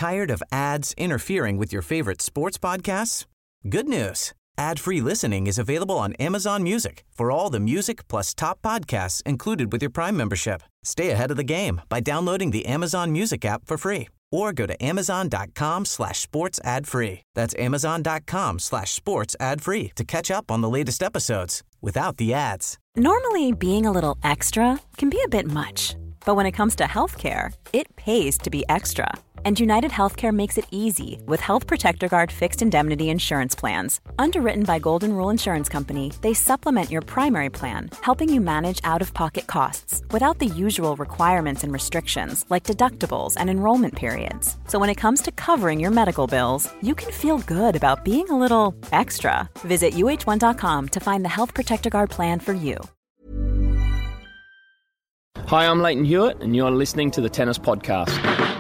Tired of ads interfering with your favorite sports podcasts? Good news. Ad-free listening is available on Amazon Music for all the music plus top podcasts included with your Prime membership. Stay ahead of the game by downloading the Amazon Music app for free or go to amazon.com/sports ad free. That's amazon.com/sports ad free to catch up on the latest episodes without the ads. Normally, being a little extra can be a bit much, but when it comes to healthcare, it pays to be extra. And United Healthcare makes it easy with Health Protector Guard fixed indemnity insurance plans. Underwritten by Golden Rule Insurance Company, they supplement your primary plan, helping you manage out-of-pocket costs without the usual requirements and restrictions like deductibles and enrollment periods. So when it comes to covering your medical bills, you can feel good about being a little extra. Visit uh1.com to find the Health Protector Guard plan for you. Hi, I'm Leighton Hewitt, and you're listening to the Tennis Podcast.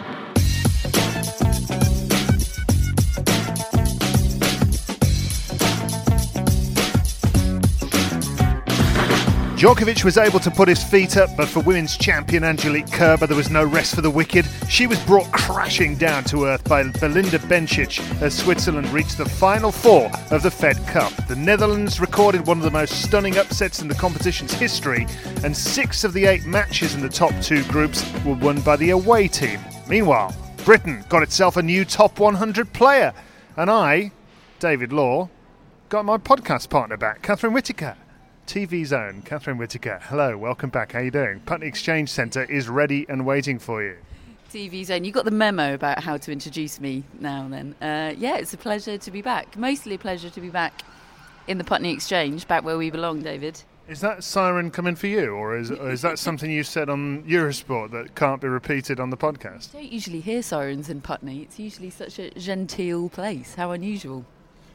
Djokovic was able to put his feet up, but for women's champion Angelique Kerber, there was no rest for the wicked. She was brought crashing down to earth by Belinda Bencic as Switzerland reached the final four of the Fed Cup. The Netherlands recorded one of the most stunning upsets in the competition's history, and 6 of the 8 matches in the top 2 groups were won by the away team. Meanwhile, Britain got itself a new top 100 player, and I, David Law, got my podcast partner back, Catherine Whitaker. TV Zone, Catherine Whitaker. Hello, welcome back. How are you doing? Putney Exchange Centre is ready and waiting for you. TV Zone, you got the memo about how to introduce me now then. Yeah, it's a pleasure to be back. Mostly a pleasure to be back in the Putney Exchange, back where we belong, David. Is that siren coming for you, or is that something you said on Eurosport that can't be repeated on the podcast? I don't usually hear sirens in Putney. It's usually such a genteel place. How unusual.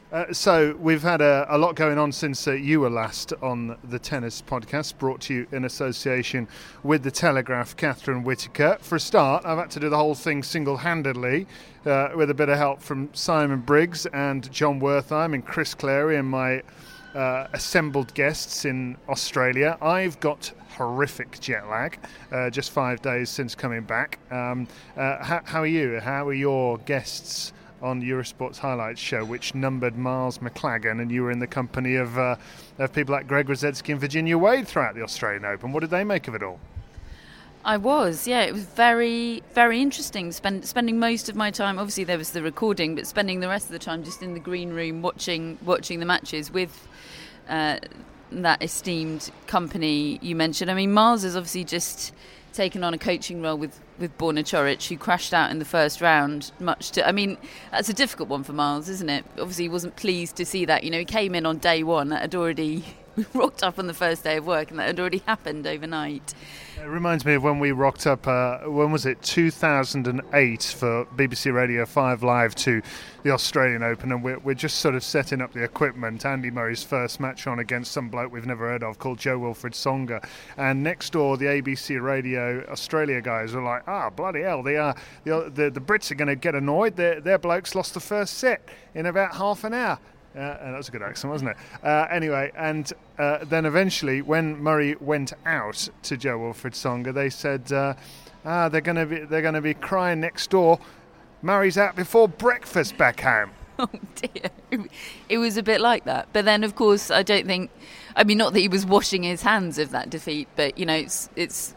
So we've had a lot going on since you were last on the Tennis Podcast, brought to you in association with The Telegraph, Catherine Whitaker. For a start, I've had to do the whole thing single-handedly with a bit of help from Simon Briggs and John Wertheim and Chris Clary and my assembled guests in Australia. I've got horrific jet lag, just 5 days since coming back. How are you? How are your guests on Eurosport's highlights show, which numbered Miles McLagan, and you were in the company of people like Greg Rosetsky and Virginia Wade throughout the Australian Open? What did they make of it all? I was, yeah. It was very, very interesting. Spending most of my time, obviously there was the recording, but spending the rest of the time just in the green room watching the matches with that esteemed company you mentioned. I mean, Miles has obviously just taken on a coaching role with Borna Coric, who crashed out in the first round. That's a difficult one for Miles, isn't it? Obviously, he wasn't pleased to see that. You know, he came in on day one. That had already rocked up on the first day of work, and that had already happened overnight. It reminds me of when we rocked up, when was it, 2008 for BBC Radio 5 Live to the Australian Open, and we're just sort of setting up the equipment. Andy Murray's first match on against some bloke we've never heard of called Jo-Wilfried Tsonga, and next door the ABC Radio Australia guys were like, bloody hell, the Brits are going to get annoyed. Their blokes lost the first set in about half an hour. And that was a good accent, wasn't it? Anyway, and then eventually, when Murray went out to Jo-Wilfried Tsonga, they said, they're going to be crying next door. Murray's out before breakfast back home. Oh dear, it was a bit like that. But then, of course, not that he was washing his hands of that defeat, but you know, it's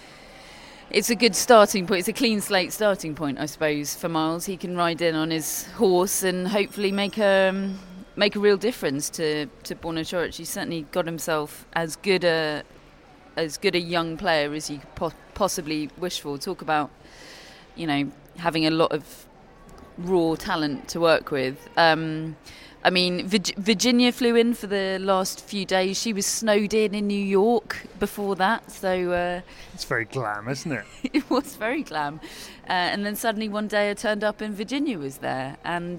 a good starting point. It's a clean slate starting point, I suppose, for Miles. He can ride in on his horse and hopefully make a real difference to Borna Coric. He's certainly got himself as good a young player as you could possibly wish for. Talk about, you know, having a lot of raw talent to work with. Virginia flew in for the last few days. She was snowed in New York before that, so it's very glam, isn't it? It was very glam. And then suddenly one day I turned up and Virginia was there, and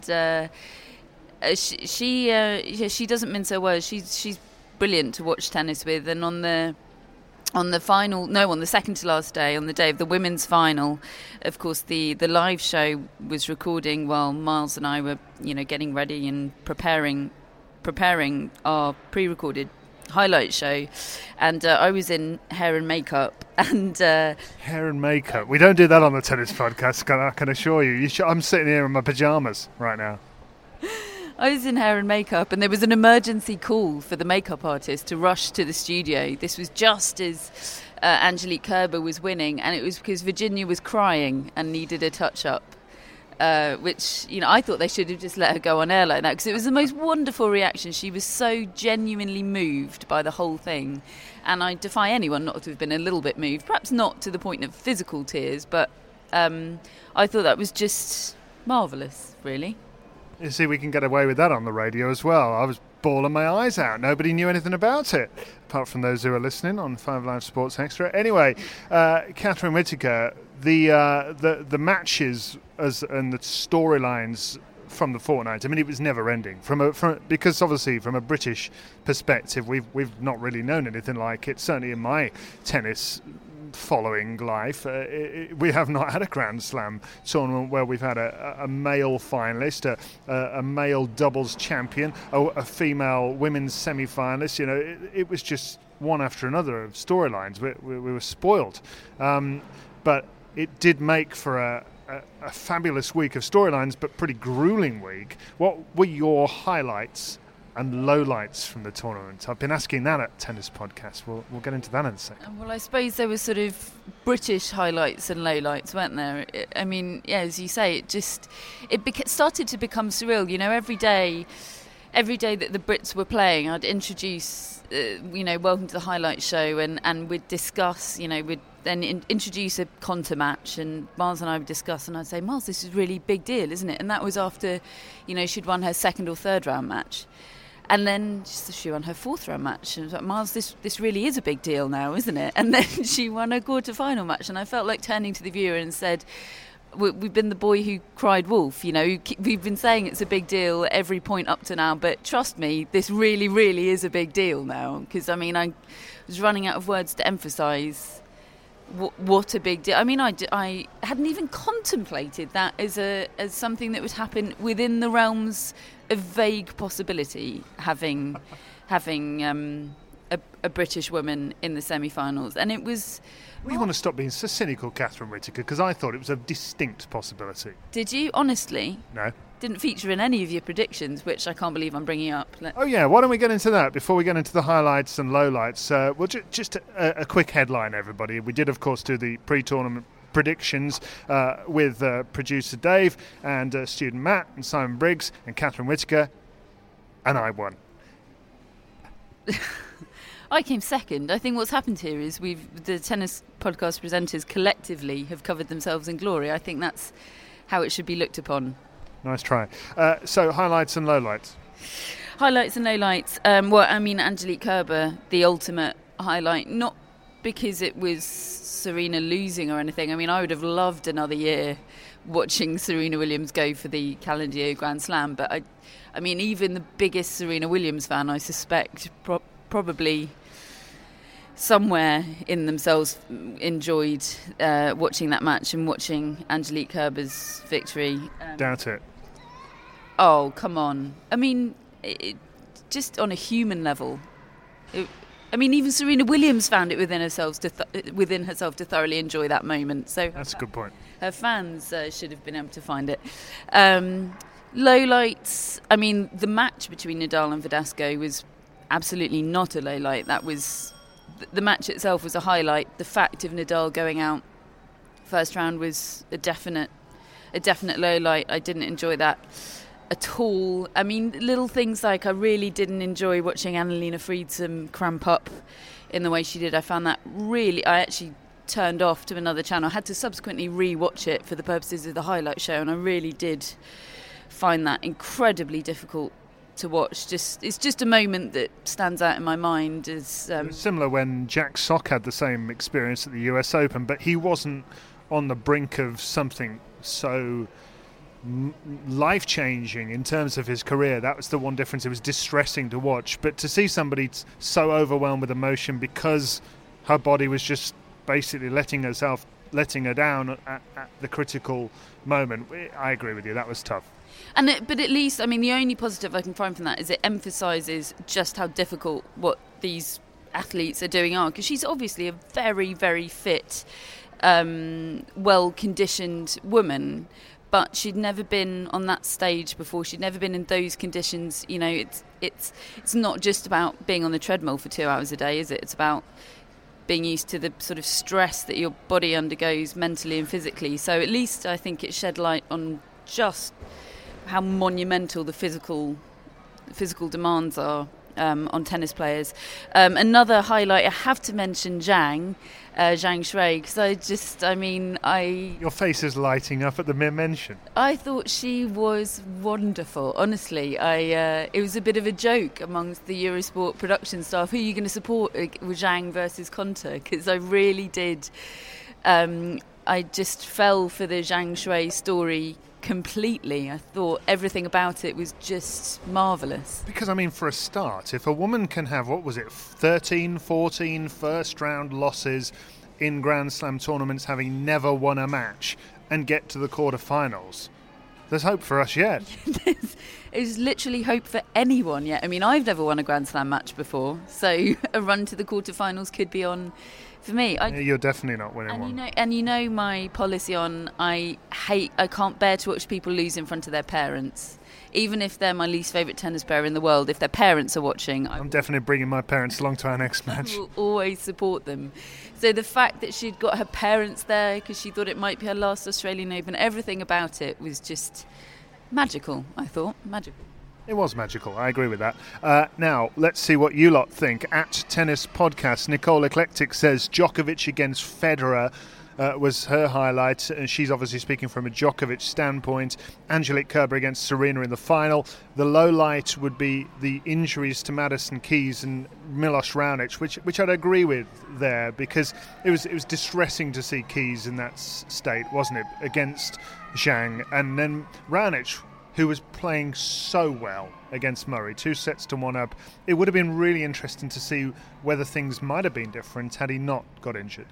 she doesn't mince her words. She's brilliant to watch tennis with, and on the second to last day, on the day of the women's final, of course, the live show was recording while Miles and I were, you know, getting ready and preparing our pre-recorded highlight show, and I was in hair and makeup. And hair and makeup. We don't do that on the tennis podcast. I can assure you. I'm sitting here in my pajamas right now. I was in hair and makeup, and there was an emergency call for the makeup artist to rush to the studio. This was just as Angelique Kerber was winning, and it was because Virginia was crying and needed a touch-up, which, I thought they should have just let her go on air like that, because it was the most wonderful reaction. She was so genuinely moved by the whole thing, and I defy anyone not to have been a little bit moved, perhaps not to the point of physical tears, but I thought that was just marvellous, really. You see, we can get away with that on the radio as well. I was bawling my eyes out. Nobody knew anything about it, apart from those who are listening on 5 Live Sports Extra. Anyway, Catherine Whitaker, the matches and the storylines from the fortnight, I mean, it was never ending. Because obviously, from a British perspective, we've not really known anything like it. Certainly in my tennis following life, we have not had a Grand Slam tournament where we've had a male finalist, a male doubles champion, a female women's semi-finalist. It was just one after another of storylines. We were spoiled, but it did make for a fabulous week of storylines, but pretty grueling week. What were your highlights and lowlights from the tournament? I've been asking that at Tennis Podcast. We'll get into that in a second. Well, I suppose there were sort of British highlights and lowlights, weren't there? I mean, yeah, as you say, it started to become surreal. Every day that the Brits were playing, I'd introduce, welcome to the highlight show, and we'd discuss, we'd then introduce a contour match, and Miles and I would discuss, and I'd say, Miles, this is a really big deal, isn't it? And that was after, she'd won her second or third round match. And then she won her fourth round match. And I was like, Miles, this really is a big deal now, isn't it? And then she won her quarter-final match. And I felt like turning to the viewer and said, we've been the boy who cried wolf. We've been saying it's a big deal at every point up to now. But trust me, this really, really is a big deal now. Because, I was running out of words to emphasise what a big deal. I hadn't even contemplated that as something that would happen within the realms of vague possibility, having a British woman in the semi-finals. And it was... We want to stop being so cynical, Catherine Whitaker, because I thought it was a distinct possibility. Did you? Honestly? No. Didn't feature in any of your predictions, which I can't believe I'm bringing up. Oh yeah, why don't we get into that before we get into the highlights and lowlights? Well, just a quick headline, everybody. We did, of course, do the pre-tournament predictions with producer Dave and student Matt and Simon Briggs and Catherine Whitaker, and I won. I came second. I think what's happened here is the tennis podcast presenters collectively have covered themselves in glory. I think that's how it should be looked upon. Nice try. So, highlights and lowlights. Highlights and lowlights. Angelique Kerber, the ultimate highlight, not because it was Serena losing or anything. I would have loved another year watching Serena Williams go for the calendar year Grand Slam, but even the biggest Serena Williams fan, I suspect, probably somewhere in themselves enjoyed watching that match and watching Angelique Kerber's victory. Doubt it. Oh, come on. Just on a human level. Even Serena Williams found it within herself to thoroughly enjoy that moment. So that's a good point. Her fans should have been able to find it. Lowlights. The match between Nadal and Verdasco was absolutely not a lowlight. That was the match itself was a highlight. The fact of Nadal going out first round was a definite lowlight. I didn't enjoy that at all. Little things like I really didn't enjoy watching Annalena Friedsom cramp up in the way she did. I found that I actually turned off to another channel. I had to subsequently re-watch it for the purposes of the highlight show, and I really did find that incredibly difficult to watch. It's just a moment that stands out in my mind. As similar when Jack Sock had the same experience at the US Open, but he wasn't on the brink of something so life-changing in terms of his career. That was the one difference. It was distressing to watch, but to see somebody so overwhelmed with emotion because her body was just basically letting her down at the critical moment, I agree with you, that was tough. But at least, the only positive I can find from that is it emphasises just how difficult what these athletes are doing are, because she's obviously a very, very fit, well-conditioned woman, but she'd never been on that stage before. She'd never been in those conditions. You know, it's not just about being on the treadmill for 2 hours a day, is it? It's about being used to the sort of stress that your body undergoes mentally and physically. So at least I think it shed light on just how monumental the physical demands are on tennis players. Another highlight, I have to mention Zhang Shuai, because Your face is lighting up at the mere mention. I thought she was wonderful, honestly. It was a bit of a joke amongst the Eurosport production staff. Who are you going to support with Zhang versus Konta? Because I really did. I just fell for the Zhang Shuai story completely. I thought everything about it was just marvellous. Because, for a start, if a woman can have, 13, 14 first-round losses in Grand Slam tournaments, having never won a match, and get to the quarterfinals, there's hope for us yet. There's literally hope for anyone yet. I've never won a Grand Slam match before, so a run to the quarterfinals could be on for me. You're definitely not winning one. You know my policy on I can't bear to watch people lose in front of their parents. Even if they're my least favourite tennis player in the world, if their parents are watching... I'm definitely bringing my parents along to our next match. I will always support them. So the fact that she'd got her parents there because she thought it might be her last Australian Open, everything about it was just magical, I thought. Magical. It was magical, I agree with that. Now, let's see what you lot think. At Tennis Podcast, Nicole Eclectic says Djokovic against Federer was her highlight, and she's obviously speaking from a Djokovic standpoint. Angelique Kerber against Serena in the final. The low light would be the injuries to Madison Keys and Milos Raonic, which I'd agree with there, because it was distressing to see Keys in that state, wasn't it, against Zhang, and then Raonic, who was playing so well against Murray, 2 sets to 1 up. It would have been really interesting to see whether things might have been different had he not got injured.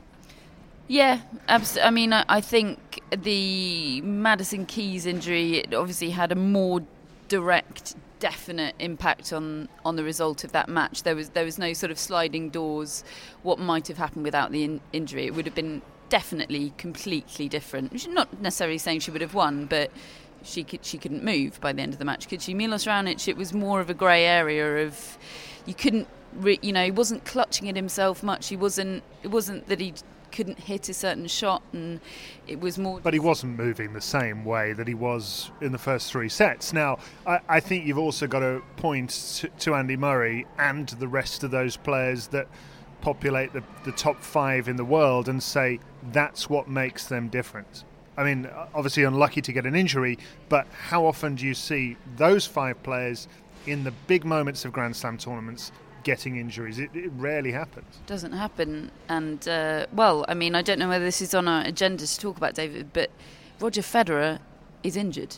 Yeah, absolutely. I think the Madison Keys injury, it obviously had a more direct, definite impact on the result of that match. There was no sort of sliding doors. What might have happened without the injury? It would have been definitely completely different. She's not necessarily saying she would have won, but she couldn't move by the end of the match, could she? Milos Raonic, it was more of a grey area of you couldn't, he wasn't clutching at himself much. It wasn't that he couldn't hit a certain shot, and it was more... But he wasn't moving the same way that he was in the first 3 sets. Now, I think you've also got to point to Andy Murray and the rest of those players that populate the top 5 in the world and say that's what makes them different. Obviously unlucky to get an injury, but how often do you see those 5 players in the big moments of Grand Slam tournaments getting injuries? It rarely happens. Doesn't happen. And, I don't know whether this is on our agenda to talk about, David, but Roger Federer is injured.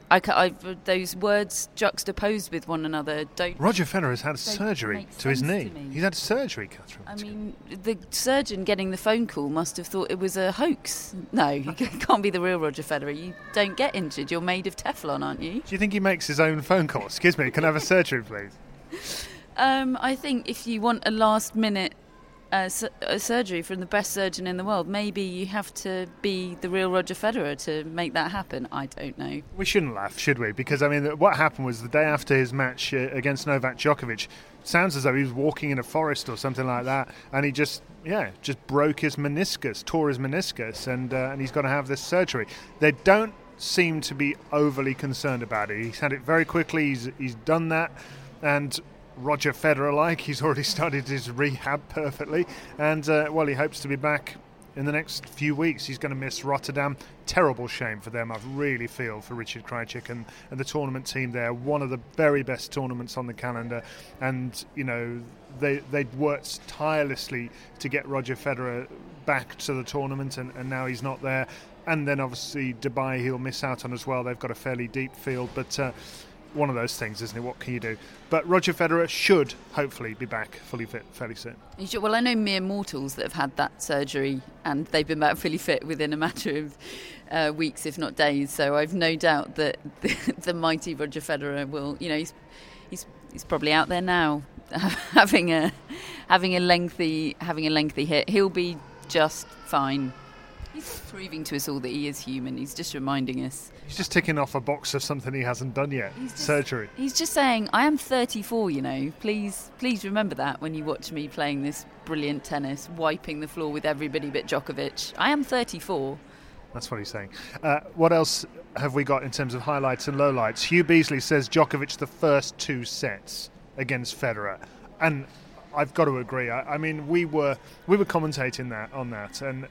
Those words juxtaposed with one another don't... Roger Federer has had surgery to his knee. He's had surgery, Catherine. The surgeon getting the phone call must have thought it was a hoax. No, you can't be the real Roger Federer. You don't get injured. You're made of Teflon, aren't you? Do you think he makes his own phone call? Excuse me, can I have a surgery, please? I think if you want a last-minute surgery from the best surgeon in the world, maybe you have to be the real Roger Federer to make that happen. I don't know. We shouldn't laugh, should we? Because, what happened was the day after his match against Novak Djokovic, sounds as though he was walking in a forest or something like that, and he just broke his meniscus, tore his meniscus, and he's got to have this surgery. They don't seem to be overly concerned about it. He's had it very quickly. He's done that, and Roger Federer, he's already started his rehab perfectly, and he hopes to be back in the next few weeks. He's going to miss Rotterdam. Terrible shame for them. I really feel for Richard Krajicek and the tournament team there. One of the very best tournaments on the calendar, and they'd worked tirelessly to get Roger Federer back to the tournament, and now he's not there. And then obviously Dubai he'll miss out on as well. They've got a fairly deep field, but one of those things, isn't it? What can you do? But Roger Federer should hopefully be back fully fit fairly soon. Well, I know mere mortals that have had that surgery and they've been back fully fit within a matter of weeks, if not days. So I've no doubt that the mighty Roger Federer will, he's probably out there now having a lengthy hit. He'll be just fine. He's proving to us all that he is human. He's just reminding us. He's just ticking off a box of something he hasn't done yet. Surgery. He's just saying, I am 34, Please remember that when you watch me playing this brilliant tennis, wiping the floor with everybody but Djokovic. I am 34. That's what he's saying. What else have we got in terms of highlights and lowlights? Hugh Beasley says Djokovic the first 2 sets against Federer. And I've got to agree. I mean, we were commentating on that, and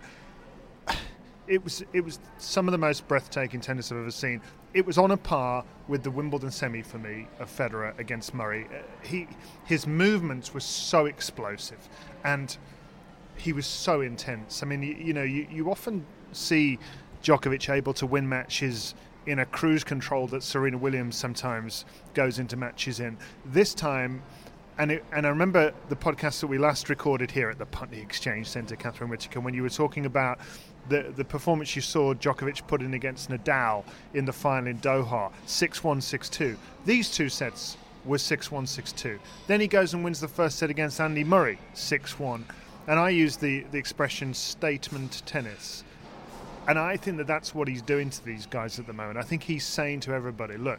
it was some of the most breathtaking tennis I've ever seen. It was on a par with the Wimbledon semi for me of Federer against Murray. His movements were so explosive, and he was so intense. I mean, you often see Djokovic able to win matches in a cruise control that Serena Williams sometimes goes into matches in. This time. And I remember the podcast that we last recorded here at the Putney Exchange Centre, Catherine Whitaker, when you were talking about the performance you saw Djokovic put in against Nadal in the final in Doha, 6-1, 6-2. These 2 sets were 6-1, 6-2. Then he goes and wins the first set against Andy Murray, 6-1. And I use the expression statement tennis. And I think that's what he's doing to these guys at the moment. I think he's saying to everybody, look,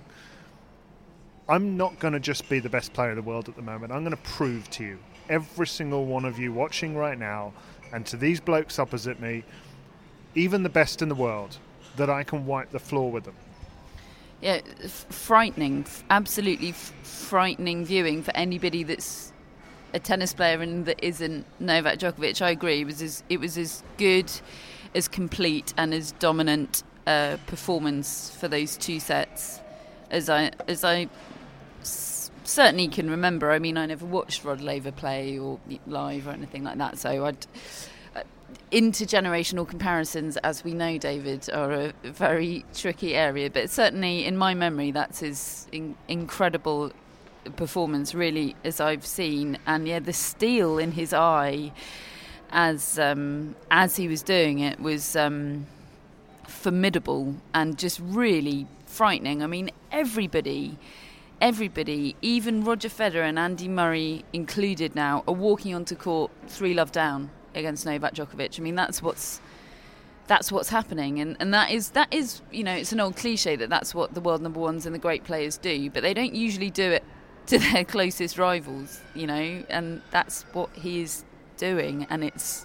I'm not going to just be the best player in the world at the moment. I'm going to prove to you, every single one of you watching right now, and to these blokes opposite me, even the best in the world, that I can wipe the floor with them. Yeah, frightening, absolutely frightening viewing for anybody that's a tennis player and that isn't Novak Djokovic. I agree. It was as good, as complete, and as dominant performance for those 2 sets as I certainly can remember. I mean, I never watched Rod Laver play or live or anything like that, so intergenerational comparisons, as we know, David, are a very tricky area, but certainly in my memory that's his incredible performance, really, as I've seen. And the steel in his eye as he was doing it was formidable and just really frightening. I mean, everybody, even Roger Federer and Andy Murray included now, are walking onto court 3-love down against Novak Djokovic. I mean, that's what's happening, and that is it's an old cliche that's what the world number ones and the great players do, but they don't usually do it to their closest rivals, and that's what he is doing. And it's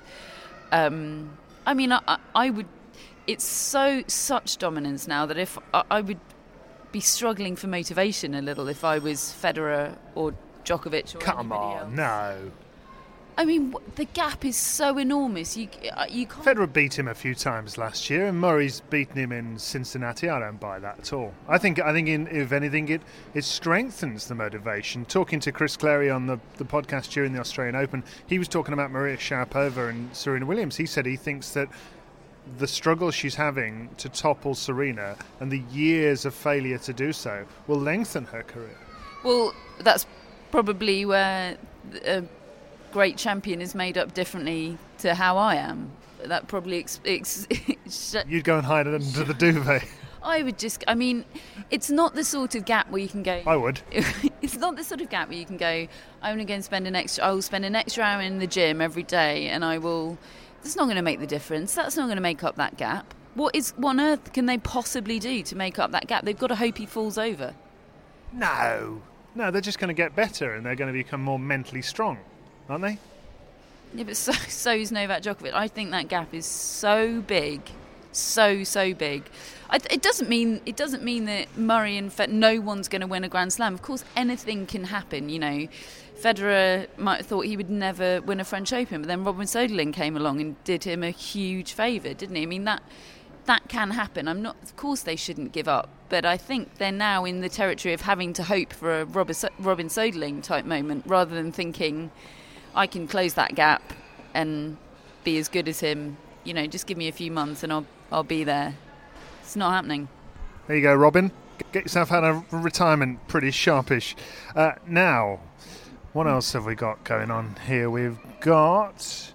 I would. It's such dominance now that if I would be struggling for motivation a little if I was Federer or Djokovic or Come on, else. No. I mean, the gap is so enormous. You can't. Federer beat him a few times last year, and Murray's beaten him in Cincinnati. I don't buy that at all. I think if anything, it strengthens the motivation. Talking to Chris Clary on the podcast during the Australian Open, he was talking about Maria Sharapova and Serena Williams. He said he thinks that the struggle she's having to topple Serena and the years of failure to do so will lengthen her career. Well, that's probably where a great champion is made up differently to how I am. That probably You'd go and hide it under the duvet. I would it's not the sort of gap where you can go. I would. It's not the sort of gap where you can go, I will spend an extra hour in the gym every day, and it's not going to make the difference. That's not going to make up that gap. What on earth can they possibly do to make up that gap? They've got to hope he falls over. No, they're just going to get better, and they're going to become more mentally strong, aren't they? Yeah, but so is Novak Djokovic. I think that gap is so big, so big. It doesn't mean that Murray and no one's going to win a Grand Slam. Of course, anything can happen. Federer might have thought he would never win a French Open, but then Robin Soderling came along and did him a huge favour, didn't he? I mean, that can happen. Of course they shouldn't give up, but I think they're now in the territory of having to hope for a Robin Soderling type moment, rather than thinking, I can close that gap and be as good as him. Just give me a few months and I'll be there. It's not happening. There you go, Robin. Get yourself out of retirement pretty sharpish. Now, what else have we got going on here? We've got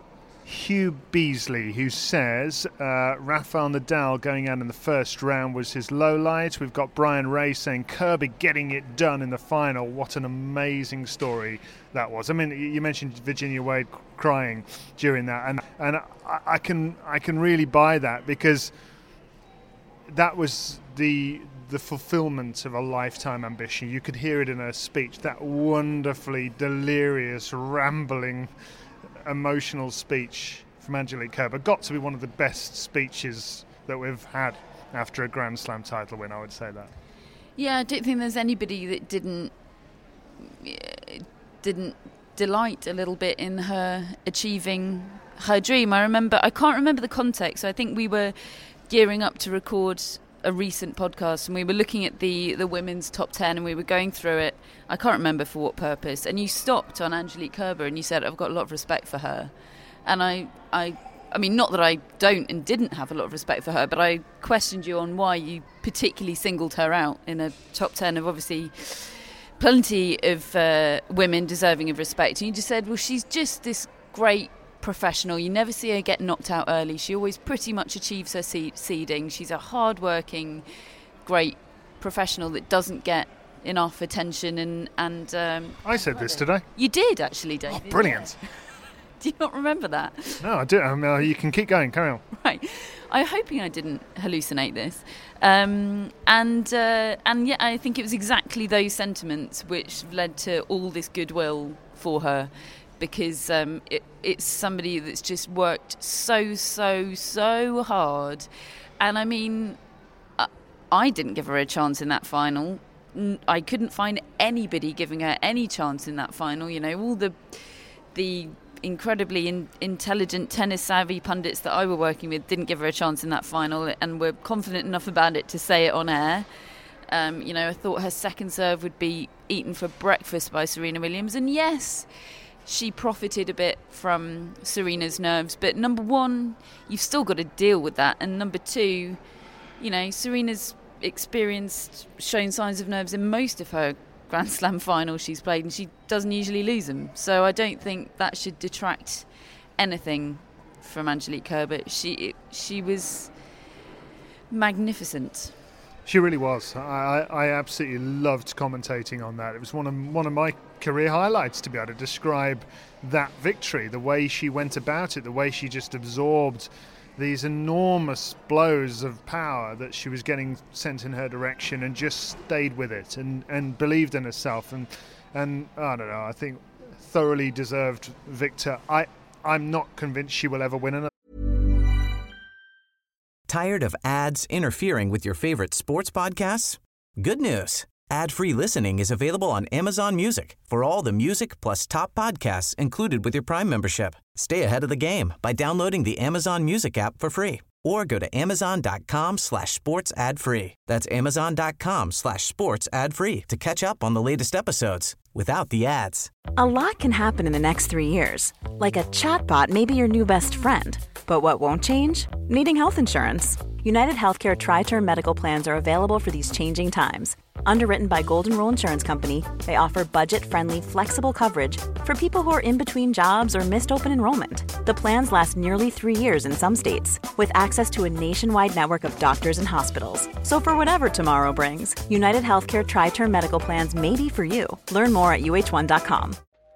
Hugh Beasley, who says Rafael Nadal going out in the first round was his low light. We've got Brian Ray saying Kerber getting it done in the final. What an amazing story that was. I mean, you mentioned Virginia Wade crying during that, and I can really buy that, because that was the fulfillment of a lifetime ambition. You could hear it in her speech, that wonderfully delirious, rambling, emotional speech from Angelique Kerber. Got to be one of the best speeches that we've had after a Grand Slam title win, I would say that. Yeah, I don't think there's anybody that didn't delight a little bit in her achieving her dream. I can't remember the context, so I think we were gearing up to record a recent podcast and we were looking at the women's top 10 and we were going through it. I can't remember for what purpose, and you stopped on Angelique Kerber and you said, I've got a lot of respect for her. And I mean, not that I don't and didn't have a lot of respect for her, but I questioned you on why you particularly singled her out in a top 10 of obviously plenty of women deserving of respect. And you just said, well, she's just this great professional. You never see her get knocked out early. She always pretty much achieves her seeding. She's a hard-working, great professional that doesn't get enough attention. And I said this today. You did, actually, David. Oh, brilliant. Do you not remember that? No, I do. You can keep going. Carry on. Right. I'm hoping I didn't hallucinate this. And yeah, I think it was exactly those sentiments which led to all this goodwill for her, because it's somebody that's just worked so hard. And I mean, I didn't give her a chance in that final. I couldn't find anybody giving her any chance in that final. You know, all the incredibly intelligent, tennis-savvy pundits that I were working with didn't give her a chance in that final, and were confident enough about it to say it on air. You know, I thought her second serve would be eaten for breakfast by Serena Williams, and yes, she profited a bit from Serena's nerves, but number one, you've still got to deal with that, and number two, you know, Serena's shown signs of nerves in most of her Grand Slam finals she's played, and she doesn't usually lose them, so I don't think that should detract anything from Angelique Kerber. She was magnificent. She really was. I absolutely loved commentating on that. It was one of my career highlights, to be able to describe that victory, the way she went about it, the way she just absorbed these enormous blows of power that she was getting sent in her direction, and just stayed with it and believed in herself, and I don't know, I think thoroughly deserved victor. I'm not convinced she will ever win another. Tired of ads interfering with your favorite sports podcasts? Good news. Ad-free listening is available on Amazon Music for all the music plus top podcasts included with your Prime membership. Stay ahead of the game by downloading the Amazon Music app for free, or go to amazon.com/sports ad free. That's amazon.com/sports ad free to catch up on the latest episodes without the ads. A lot can happen in the next 3 years. Like a chatbot may be your new best friend. But what won't change? Needing health insurance. United Healthcare Tri-Term Medical Plans are available for these changing times. Underwritten by Golden Rule Insurance Company, they offer budget-friendly, flexible coverage for people who are in between jobs or missed open enrollment. The plans last nearly 3 years in some states, with access to a nationwide network of doctors and hospitals. So for whatever tomorrow brings, United Healthcare Tri-Term Medical Plans may be for you. Learn more at uh1.com.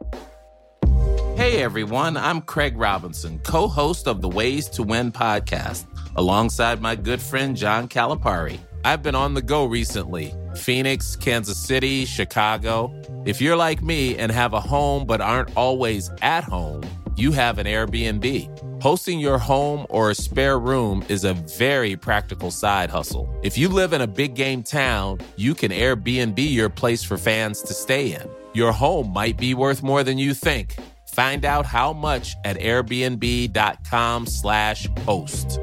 Hey everyone, I'm Craig Robinson, co-host of the Ways to Win podcast, alongside my good friend John Calipari. I've been on the go recently. Phoenix, Kansas City, Chicago. If you're like me and have a home but aren't always at home, you have an Airbnb. Hosting your home or a spare room is a very practical side hustle. If you live in a big game town, you can Airbnb your place for fans to stay in. Your home might be worth more than you think. Find out how much at airbnb.com/host.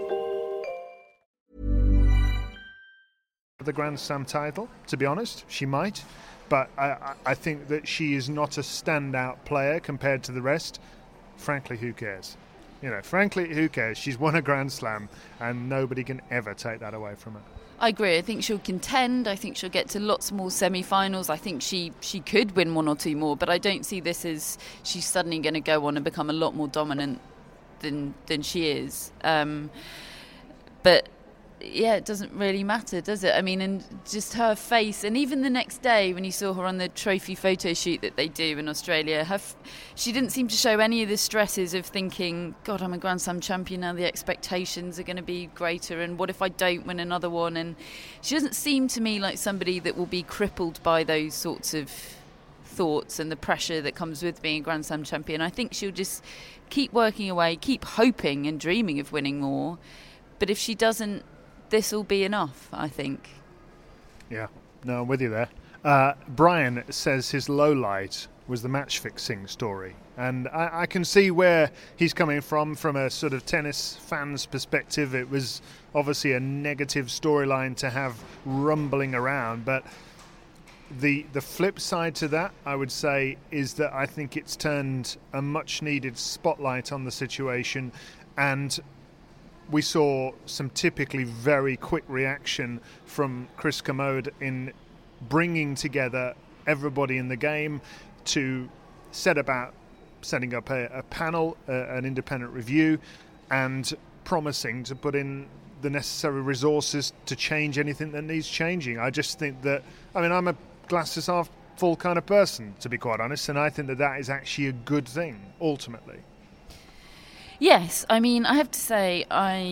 The Grand Slam title, to be honest, she might, but I think that she is not a standout player compared to the rest. Frankly, who cares? You know, frankly, who cares? She's won a Grand Slam, and nobody can ever take that away from her. I agree. I think she'll contend. I think she'll get to lots more semi-finals. I think she could win one or two more, but I don't see this as she's suddenly going to go on and become a lot more dominant than she is. But yeah, it doesn't really matter, does it? I mean, and just her face, and even the next day when you saw her on the trophy photo shoot that they do in Australia, she didn't seem to show any of the stresses of thinking, God, I'm a Grand Slam champion now, the expectations are going to be greater, and what if I don't win another one? And she doesn't seem to me like somebody that will be crippled by those sorts of thoughts and the pressure that comes with being a Grand Slam champion. I think she'll just keep working away, keep hoping and dreaming of winning more. But if she doesn't, this will be enough, I think. Yeah, no, I'm with you there. Brian says his low light was the match fixing story. And I can see where he's coming from a sort of tennis fan's perspective. It was obviously a negative storyline to have rumbling around. But the flip side to that, I would say, is that I think it's turned a much needed spotlight on the situation, and we saw some typically very quick reaction from Chris Commode in bringing together everybody in the game to set about setting up a panel, an independent review, and promising to put in the necessary resources to change anything that needs changing. I just think that, I mean, I'm a glasses half full kind of person, to be quite honest, and I think that is actually a good thing, ultimately. Yes, I mean, I have to say,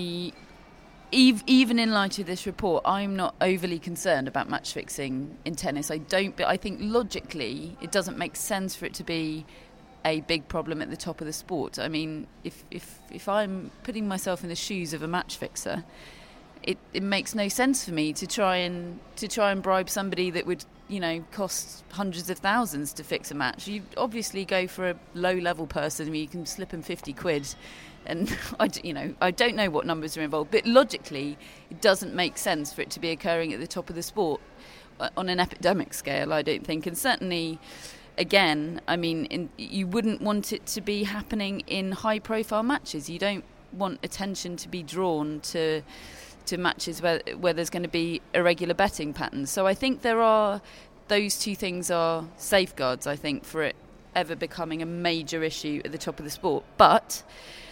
even in light of this report, I'm not overly concerned about match fixing in tennis. But I think logically it doesn't make sense for it to be a big problem at the top of the sport. I mean, if I'm putting myself in the shoes of a match fixer, it makes no sense for me to try and bribe somebody that would, cost hundreds of thousands to fix a match. You obviously go for a low-level person where you can slip them 50 quid, and I don't know what numbers are involved, but logically it doesn't make sense for it to be occurring at the top of the sport on an epidemic scale, I don't think. And certainly, again, I mean, you wouldn't want it to be happening in high-profile matches. You don't want attention to be drawn to matches where there's going to be irregular betting patterns. So I think those two things are safeguards, I think, for it ever becoming a major issue at the top of the sport. But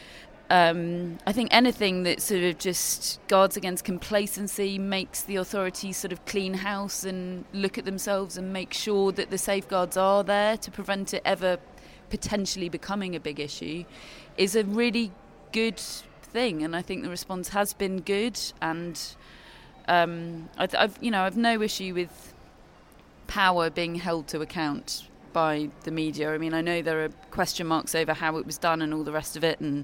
I think anything that sort of just guards against complacency, makes the authorities sort of clean house and look at themselves and make sure that the safeguards are there to prevent it ever potentially becoming a big issue, is a really good thing. And I think the response has been good, and I've no issue with power being held to account by the media. I mean, I know there are question marks over how it was done and all the rest of it, and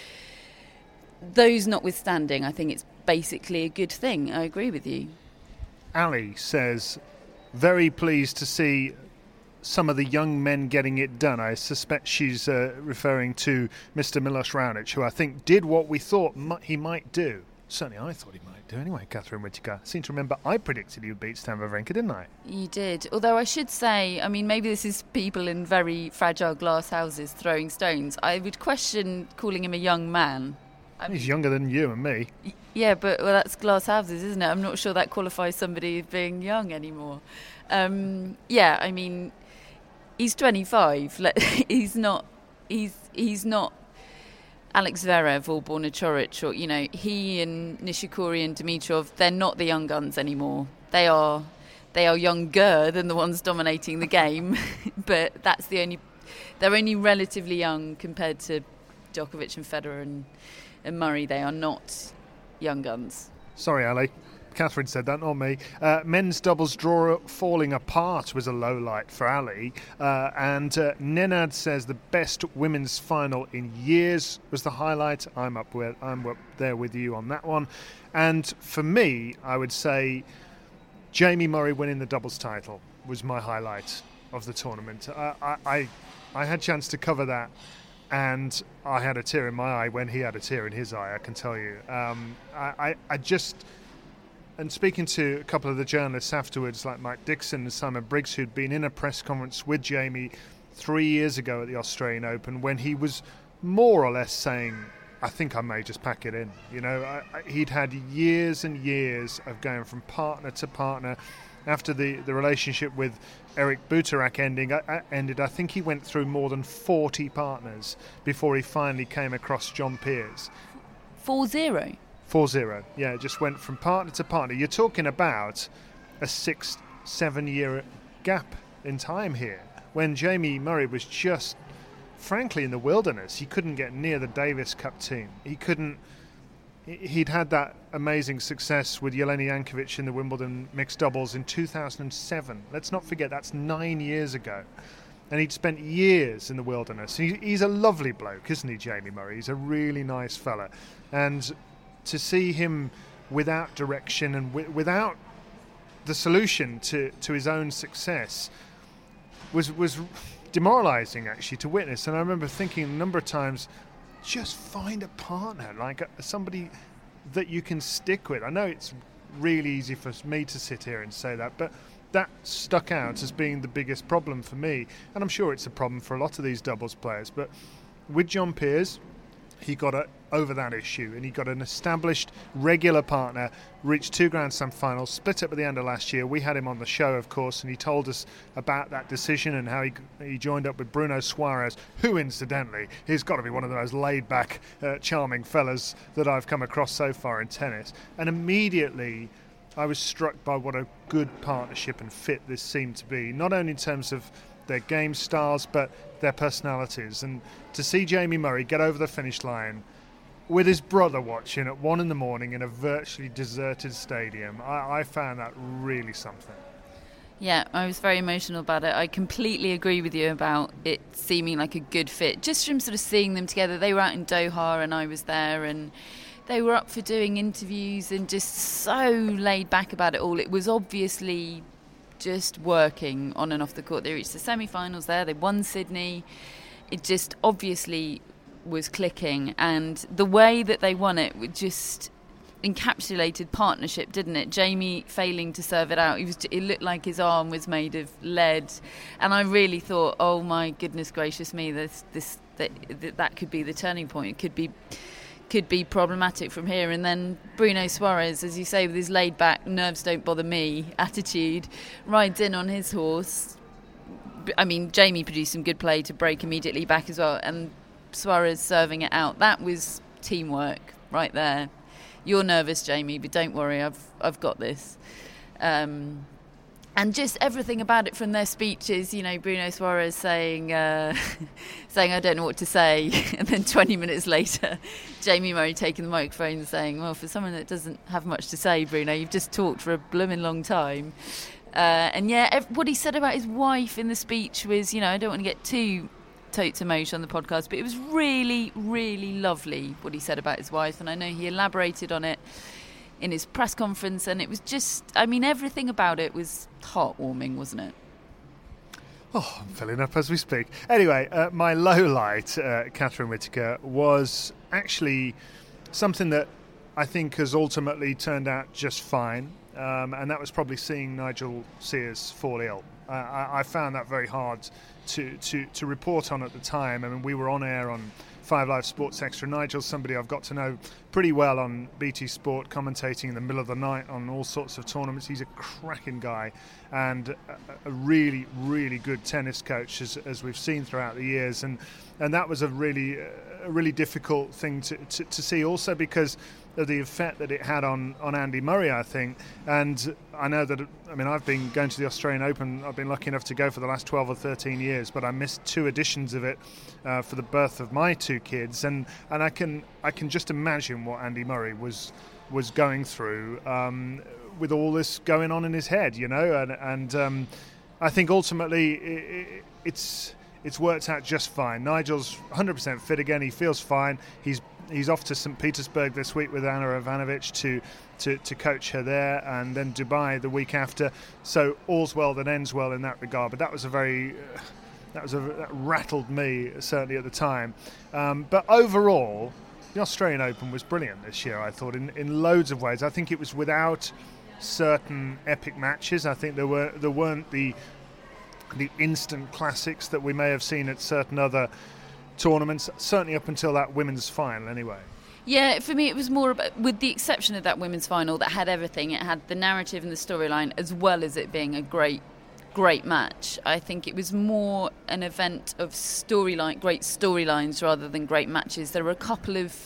those notwithstanding, I think it's basically a good thing. I agree with you. Ali says, very pleased to see some of the young men getting it done. I suspect she's referring to Mr. Milos Raonic, who I think did what we thought he might do. Certainly I thought he might do anyway, Catherine Whitaker. I seem to remember I predicted he would beat Stan Wawrinka, didn't I? You did. Although I should say, I mean, maybe this is people in very fragile glass houses throwing stones. I would question calling him a young man. He's younger than you and me. Yeah, but that's glass houses, isn't it? I'm not sure that qualifies somebody as being young anymore. Yeah, I mean, he's 25. He's not Alex Zverev or Borna Coric, or he and Nishikori and Dimitrov. They're not the young guns anymore. They are younger than the ones dominating the game, but they're only relatively young compared to Djokovic and Federer and Murray. They are not young guns. Sorry, Ali. Catherine said that, not me. Men's doubles draw falling apart was a low light for Ali. And Nenad says the best women's final in years was the highlight. I'm up there with you on that one. And for me, I would say Jamie Murray winning the doubles title was my highlight of the tournament. I had a chance to cover that, and I had a tear in my eye when he had a tear in his eye, I can tell you. And speaking to a couple of the journalists afterwards, like Mike Dixon and Simon Briggs, who'd been in a press conference with Jamie 3 years ago at the Australian Open, when he was more or less saying, I think I may just pack it in. He'd had years and years of going from partner to partner, after the relationship with Eric Buterak ended, I think he went through more than 40 partners before he finally came across John Peers. 4-0? 4-0, yeah, it just went from partner to partner. You're talking about a 6-7 year gap in time here, when Jamie Murray was just, frankly, in the wilderness. He couldn't get near the Davis Cup team. He'd had that amazing success with Jelena Jankovic in the Wimbledon mixed doubles in 2007. Let's not forget, that's 9 years ago. And he'd spent years in the wilderness. He's a lovely bloke, isn't he, Jamie Murray? He's a really nice fella. And to see him without direction and without the solution to his own success was demoralising, actually, to witness. And I remember thinking a number of times, just find a partner, like somebody that you can stick with. I know it's really easy for me to sit here and say that, but that stuck out as being the biggest problem for me. And I'm sure it's a problem for a lot of these doubles players. But with John Peers, he got over that issue, and he got an established regular partner, reached 2 Grand Slam finals, split up at the end of last year. We had him on the show, of course, and he told us about that decision and how he joined up with Bruno Suarez, who, incidentally, he's got to be one of the most laid-back, charming fellas that I've come across so far in tennis. And immediately I was struck by what a good partnership and fit this seemed to be, not only in terms of their game styles, but their personalities. And to see Jamie Murray get over the finish line with his brother watching at 1 a.m. in a virtually deserted stadium, I found that really something. Yeah, I was very emotional about it. I completely agree with you about it seeming like a good fit. Just from sort of seeing them together, they were out in Doha and I was there, and they were up for doing interviews and just so laid back about it all. It was obviously just working on and off the court. They reached the semi-finals there, they won Sydney. It just obviously was clicking, and the way that they won it just encapsulated partnership, didn't it? Jamie failing to serve it out, it looked like his arm was made of lead, and I really thought, oh my goodness gracious me, that could be the turning point. It could be problematic from here. And then Bruno Suarez, as you say, with his laid back, nerves don't bother me attitude, rides in on his horse. I mean, Jamie produced some good play to break immediately back as well, and Suarez serving it out. That was teamwork right there. You're nervous, Jamie, but don't worry, I've got this. And just everything about it from their speeches, you know, Bruno Suarez saying I don't know what to say, and then 20 minutes later, Jamie Murray taking the microphone and saying, well, for someone that doesn't have much to say, Bruno, you've just talked for a blooming long time. And yeah, what he said about his wife in the speech was, you know, I don't want to get too totes emotion on the podcast, but it was really, really lovely what he said about his wife, and I know he elaborated on it in his press conference, and it was just, I mean, everything about it was heartwarming, wasn't it? Oh, I'm filling up as we speak. Anyway, my low light, Catherine Whitaker, was actually something that I think has ultimately turned out just fine, and that was probably seeing Nigel Sears fall ill. I found that very hard to report on at the time. I mean, we were on air on 5 Live Sports Extra. Nigel's somebody I've got to know pretty well on BT Sport, commentating in the middle of the night on all sorts of tournaments. He's a cracking guy and a really, really good tennis coach, as we've seen throughout the years. And that was a really difficult thing to see, also because of the effect that it had on Andy Murray, I think. And I know that, I mean, I've been going to the Australian Open, I've been lucky enough to go for the last 12 or 13 years, but I missed 2 editions of it for the birth of my 2 kids, and I can just imagine what Andy Murray was going through with all this going on in his head, you know, and I think ultimately it's worked out just fine. Nigel's 100% fit again. He feels fine. He's off to St. Petersburg this week with Anna Ivanovic to coach her there, and then Dubai the week after. So all's well that ends well in that regard. But that was that rattled me certainly at the time. But overall, the Australian Open was brilliant this year, I thought, in loads of ways. I think it was without certain epic matches. I think there weren't the instant classics that we may have seen at certain other tournaments, certainly up until that women's final anyway. Yeah, for me it was more about, with the exception of that women's final that had everything. It had the narrative and the storyline as well as it being a great match. I think it was more an event of great storylines rather than great matches. There were a couple of...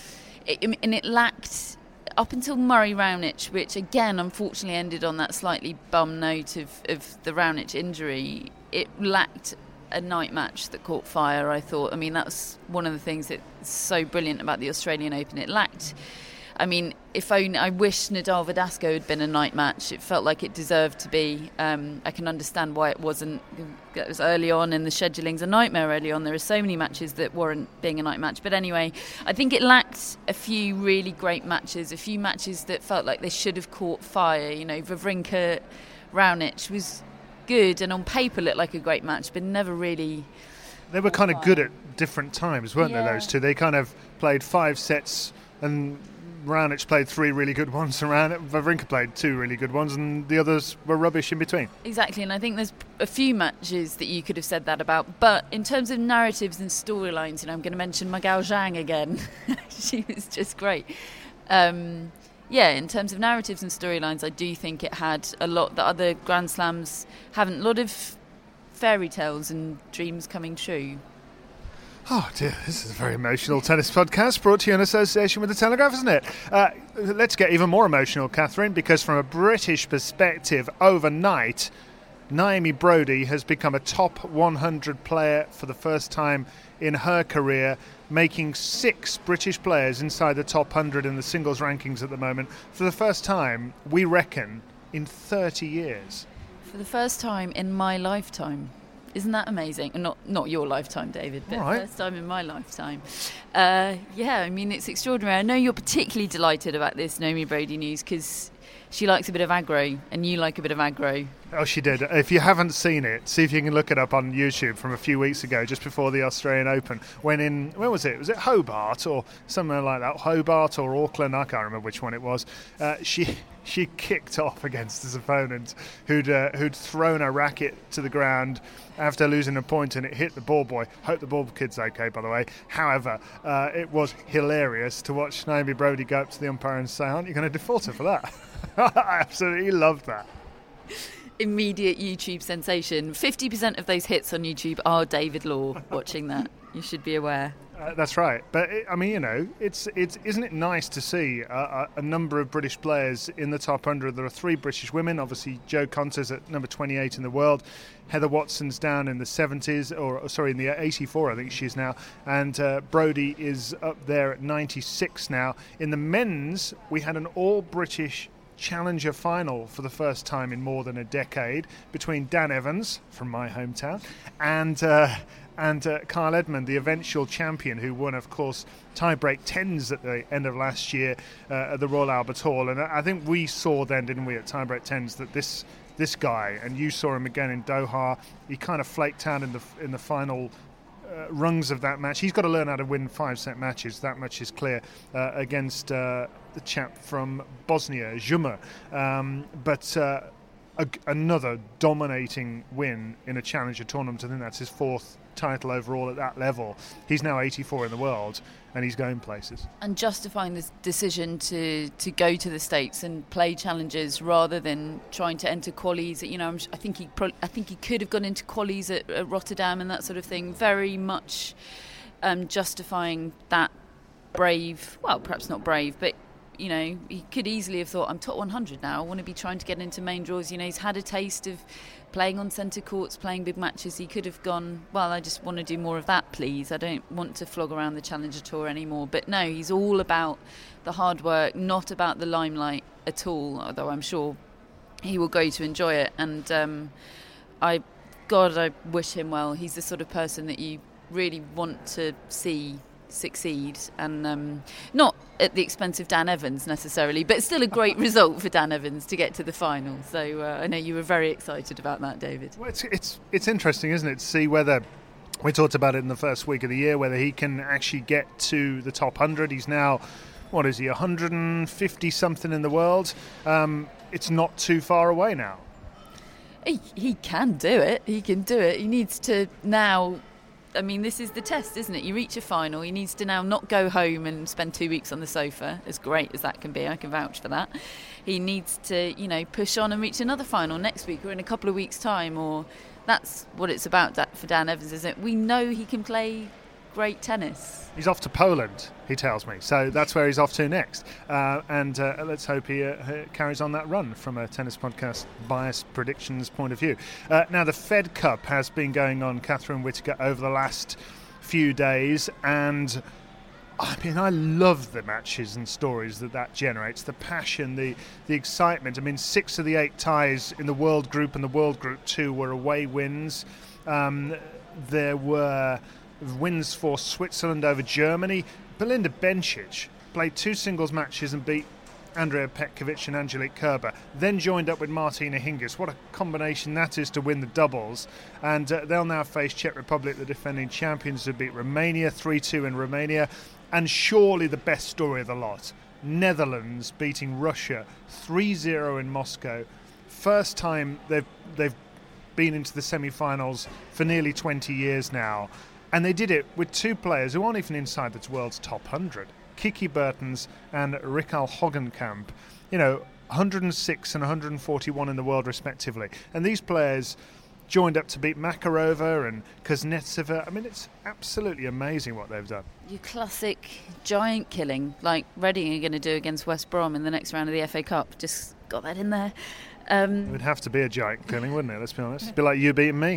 and it lacked... Up until Murray Raonic, which again unfortunately ended on that slightly bum note of the Raonic injury, it lacked a night match that caught fire, I thought. I mean, that's one of the things that's so brilliant about the Australian Open. It lacked... I mean, I wish Nadal-Verdasco had been a night match. It felt like it deserved to be. I can understand why it wasn't. It was early on, and the scheduling's a nightmare early on. There are so many matches that warrant being a night match. But anyway, I think it lacked a few really great matches, a few matches that felt like they should have caught fire. You know, Wawrinka-Raonic was good and on paper looked like a great match, but never really... They were kind of good at different times, weren't they, those two? They kind of played 5 sets and... Raonic played 3 really good ones around it. Wawrinka played 2 really good ones, and the others were rubbish in between. Exactly, and I think there's a few matches that you could have said that about. But in terms of narratives and storylines, I'm going to mention Ma Gao Zhang again. She was just great. In terms of narratives and storylines, I do think it had a lot that other Grand Slams haven't. A lot of fairy tales and dreams coming true. Oh dear, this is a very emotional tennis podcast brought to you in association with The Telegraph, isn't it? Let's get even more emotional, Catherine, because from a British perspective, overnight, Naomi Broady has become a top 100 player for the first time in her career, making 6 British players inside the top 100 in the singles rankings at the moment for the first time, we reckon, in 30 years. For the first time in my lifetime. Isn't that amazing? Not your lifetime, David, but first time in my lifetime. I mean, it's extraordinary. I know you're particularly delighted about this Naomi Broady news because she likes a bit of aggro, and you like a bit of aggro. Oh, she did. If you haven't seen it, see if you can look it up on YouTube from a few weeks ago, just before the Australian Open. Where was it? Was it Hobart or somewhere like that? Hobart or Auckland? I can't remember which one it was. She kicked off against his opponent who'd thrown a racket to the ground after losing a point, and it hit the ball boy. Hope the ball kid's okay, by the way. However, it was hilarious to watch Naomi Broady go up to the umpire and say, "Aren't you going to default her for that?" I absolutely loved that. Immediate YouTube sensation. 50% of those hits on YouTube are David Law watching that. You should be aware. That's right. But, it's isn't it nice to see a number of British players in the top 100? There are 3 British women. Obviously, Jo Konta's at number 28 in the world. Heather Watson's down in the 70s, in the 84, I think she's now. And Broady is up there at 96 now. In the men's, we had an all-British Challenger final for the first time in more than a decade between Dan Evans from my hometown and Kyle Edmund, the eventual champion, who won, of course, tie-break 10s at the end of last year at the Royal Albert Hall. And I think we saw then, didn't we, at tie-break 10s that this guy, and you saw him again in Doha, he kind of flaked out in the final rungs of that match. He's got to learn how to win 5-set matches. That much is clear against the chap from Bosnia, Zuma. Another dominating win in a Challenger tournament. I think that's his 4th title overall at that level. He's now 84 in the world, and he's going places. And justifying this decision to go to the States and play Challengers rather than trying to enter qualies. I think he could have gone into qualies at Rotterdam and that sort of thing. Very much justifying that brave. Well, perhaps not brave, but. He could easily have thought, I'm top 100 now, I want to be trying to get into main draws. He's had a taste of playing on centre courts, playing big matches. He could have gone, well, I just want to do more of that, please. I don't want to flog around the Challenger Tour anymore. But no, he's all about the hard work, not about the limelight at all, although I'm sure he will go to enjoy it. And I wish him well. He's the sort of person that you really want to see succeed, and not at the expense of Dan Evans necessarily, but still a great result for Dan Evans to get to the final. So I know you were very excited about that, David. Well, it's interesting, isn't it, to see whether, we talked about it in the first week of the year, whether he can actually get to the top 100. He's now, 150 something in the world. It's not too far away now. He can do it. He can do it. He needs to now this is the test, isn't it? You reach a final, he needs to now not go home and spend 2 weeks on the sofa, as great as that can be, I can vouch for that. He needs to, push on and reach another final next week or in a couple of weeks' time, or that's what it's about for Dan Evans, isn't it? We know he can play great tennis. He's off to Poland, he tells me, so that's where he's off to next. And let's hope he carries on that run from a tennis podcast bias predictions point of view. Now, the Fed Cup has been going on, Catherine Whitaker, over the last few days, and I love the matches and stories that generates, the passion, the excitement. 6 of the 8 ties in the World Group and the World Group 2 were away wins. There were wins for Switzerland over Germany. Belinda Bencic played 2 singles matches and beat Andrea Petkovic and Angelique Kerber, then joined up with Martina Hingis. What a combination that is to win the doubles. And they'll now face Czech Republic, the defending champions, who beat Romania 3-2 in Romania. And surely the best story of the lot, Netherlands beating Russia 3-0 in Moscow. First time they've been into the semi-finals for nearly 20 years now. And they did it with 2 players who aren't even inside the world's top 100. Kiki Bertens and Rikal Hogenkamp. 106 and 141 in the world respectively. And these players joined up to beat Makarova and Kuznetsova. It's absolutely amazing what they've done. Your classic giant killing, like Reading are going to do against West Brom in the next round of the FA Cup. Just got that in there. It would have to be a giant killing, wouldn't it? Let's be honest. It'd be like you beating me.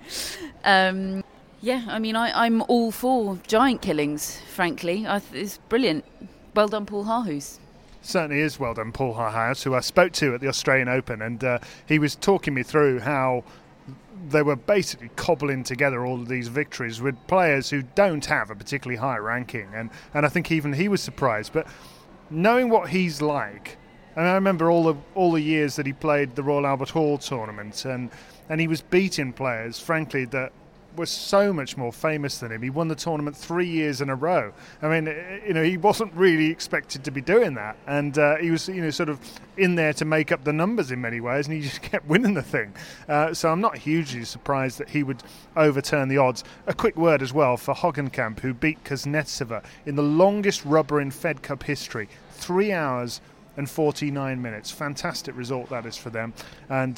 Yeah, I'm all for giant killings, frankly. It's brilliant. Well done, Paul Harhouse. Certainly is well done, Paul Harhouse, who I spoke to at the Australian Open, and he was talking me through how they were basically cobbling together all of these victories with players who don't have a particularly high ranking, and I think even he was surprised. But knowing what he's like, and I remember all the years that he played the Royal Albert Hall tournament, and he was beating players, frankly, that was so much more famous than him. He won the tournament 3 years in a row. He wasn't really expected to be doing that, and he was, sort of in there to make up the numbers in many ways, and he just kept winning the thing. So I'm not hugely surprised that he would overturn the odds. A quick word as well for Hogenkamp, who beat Kuznetsova in the longest rubber in Fed Cup history, 3 hours and 49 minutes. Fantastic result that is for them, and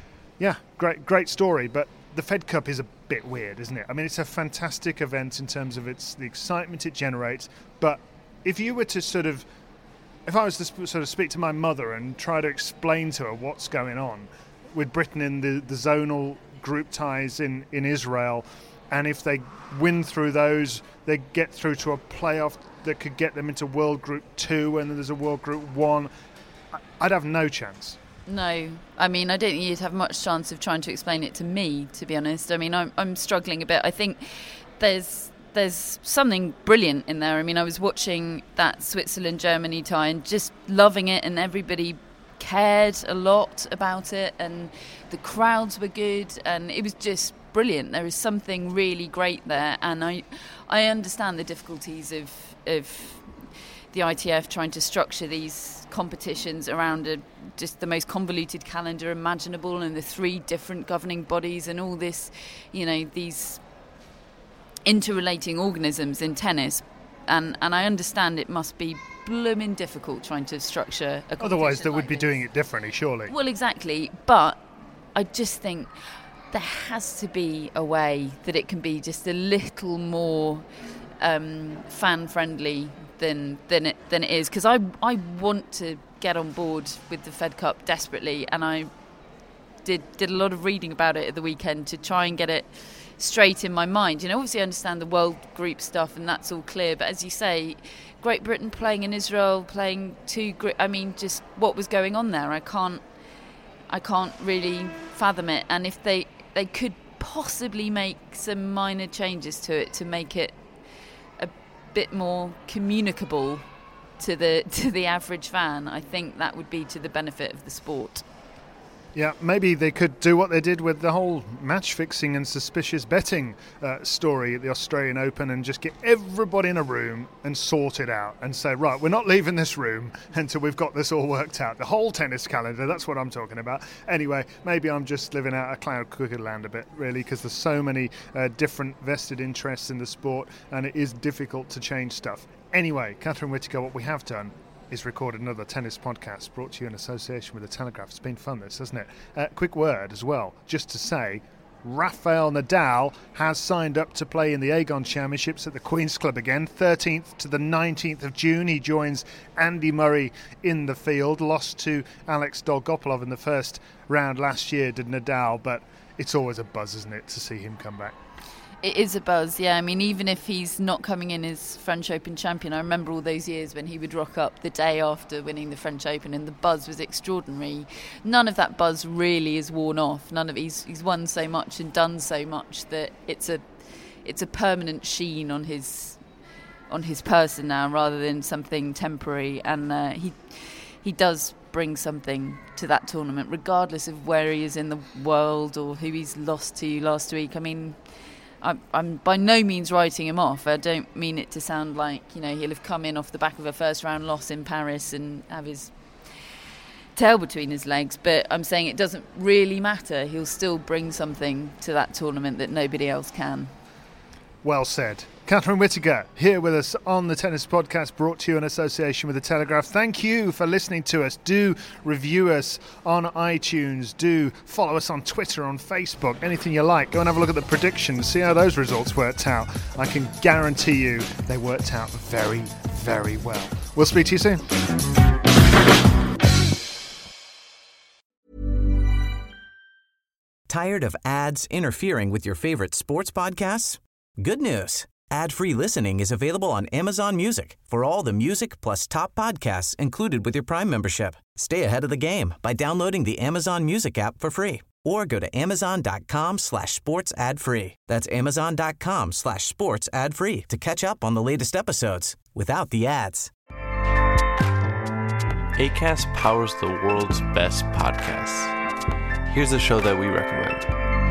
great story. But the Fed Cup is a bit weird, isn't it? It's a fantastic event in terms of the excitement it generates. But if I was to sort of speak to my mother and try to explain to her what's going on with Britain in the zonal group ties in Israel, and if they win through those, they get through to a playoff that could get them into World Group 2, and then there's a World Group 1, I'd have no chance. No, I don't think you'd have much chance of trying to explain it to me, to be honest. I'm struggling a bit. I think there's something brilliant in there. I was watching that Switzerland-Germany tie and just loving it, and everybody cared a lot about it, and the crowds were good, and it was just brilliant. There is something really great there, and I understand the difficulties of the ITF trying to structure these competitions around just the most convoluted calendar imaginable, and the 3 different governing bodies and all this, these interrelating organisms in tennis. And I understand it must be blooming difficult trying to structure a competition. Otherwise they would like be this. doing it differently, surely. Well, exactly. But I just think there has to be a way that it can be just a little more fan-friendly than it is, because I want to get on board with the Fed Cup desperately, and I did a lot of reading about it at the weekend to try and get it straight in my mind. Obviously I understand the World Group stuff, and that's all clear, but as you say, Great Britain playing in Israel, playing 2 just what was going on there, I can't really fathom it. And if they could possibly make some minor changes to it to make it bit more communicable to the average fan, I think that would be to the benefit of the sport. Yeah, maybe they could do what they did with the whole match fixing and suspicious betting story at the Australian Open and just get everybody in a room and sort it out and say, right, we're not leaving this room until we've got this all worked out. The whole tennis calendar, that's what I'm talking about. Anyway, maybe I'm just living out a cloud cuckoo land a bit, really, because there's so many different vested interests in the sport and it is difficult to change stuff. Anyway, Catherine Whitaker, what we have done is recorded another tennis podcast brought to you in association with The Telegraph. It's been fun, this, hasn't it? Quick word as well, just to say, Rafael Nadal has signed up to play in the Aegon Championships at the Queen's Club again. 13th to the 19th of June, he joins Andy Murray in the field. Lost to Alex Dolgopolov in the first round last year, did Nadal, but it's always a buzz, isn't it, to see him come back? It is a buzz, yeah. I mean, even if he's not coming in as French Open champion, I remember all those years when he would rock up the day after winning the French Open and the buzz was extraordinary. None of that buzz really is worn off. He's won so much and done so much that it's a permanent sheen on his person now rather than something temporary. And he does bring something to that tournament, regardless of where he is in the world or who he's lost to last week. I mean, I'm by no means writing him off. I don't mean it to sound like, he'll have come in off the back of a first-round loss in Paris and have his tail between his legs, but I'm saying it doesn't really matter. He'll still bring something to that tournament that nobody else can. Well said. Catherine Whitaker here with us on the Tennis Podcast, brought to you in association with The Telegraph. Thank you for listening to us. Do review us on iTunes. Do follow us on Twitter, on Facebook, anything you like. Go and have a look at the predictions, see how those results worked out. I can guarantee you they worked out very, very well. We'll speak to you soon. Tired of ads interfering with your favorite sports podcasts? Good news. Ad-free listening is available on Amazon Music for all the music plus top podcasts included with your Prime membership. Stay ahead of the game by downloading the Amazon Music app for free or go to amazon.com/sports ad free. That's amazon.com/sports ad free to catch up on the latest episodes without the ads. Acast powers the world's best podcasts. Here's a show that we recommend.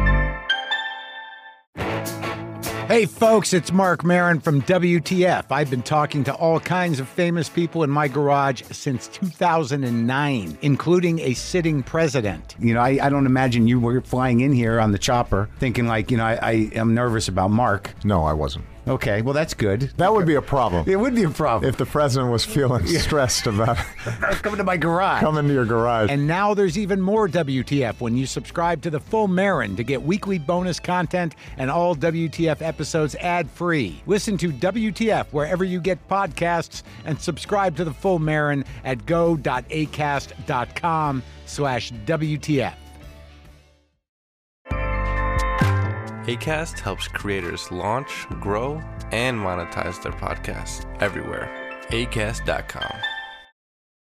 Hey folks, it's Mark Maron from WTF. I've been talking to all kinds of famous people in my garage since 2009, including a sitting president. I don't imagine you were flying in here on the chopper thinking I am nervous about Mark. No, I wasn't. Okay, well, that's good. That would be a problem. It would be a problem. If the president was feeling stressed about coming to my garage. Coming to your garage. And now there's even more WTF when you subscribe to The Full Marin to get weekly bonus content and all WTF episodes ad-free. Listen to WTF wherever you get podcasts and subscribe to The Full Marin at go.acast.com/WTF. Acast helps creators launch, grow, and monetize their podcasts everywhere. Acast.com.